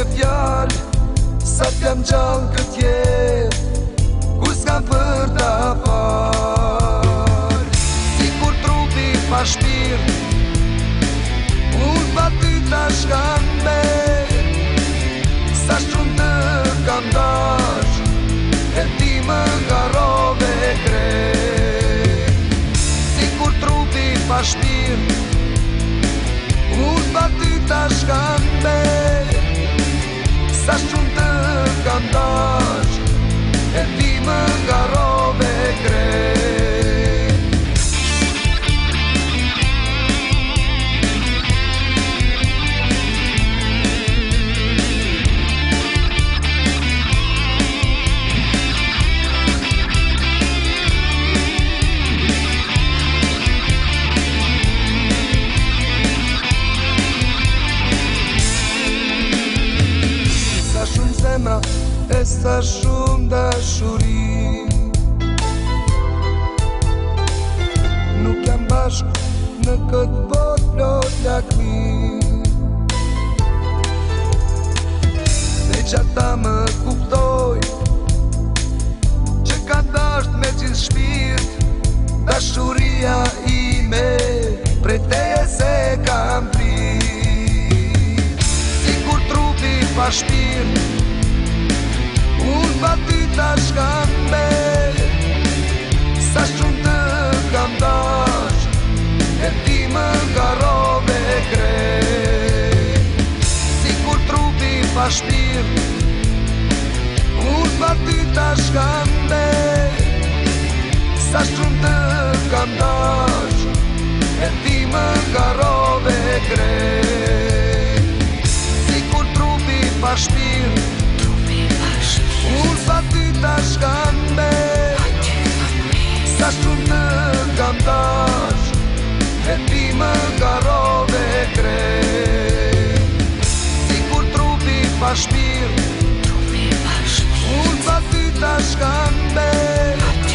fjall sa t'jam gjallë këtë jet kur s'kam për ta fal. Si kur trupi pa shpirt unë pa ty tash kam mer, sa shumë të kam dash e ti më garove krejt. Si kur trupi pa shpirt unë pa ty tash kam mer, sa shumë të kam dash e ti më garove krejt. E sa shumë dashuri, nuk jam bashk në këtë botë plot lakmi. Dhe që ata më kuptoj që ka dasht me gjithë shpirt, dashuria ime prej teje se kam prit. Si kur trupi pa shpirt unë pa ty tash kam mer, sa shumë të kam dash e ti më garove krejt. Si kur trupi pa shpirt unë pa ty tash kam mer, sa shumë të kam dash e ti më garove krejt. Si kur trupi pa shpirt unë pa ty tash kam mer, sa shumë të kam dash e ti më garove krejt. Si kur trupi pa shpirt unë pa ty tash kam mer,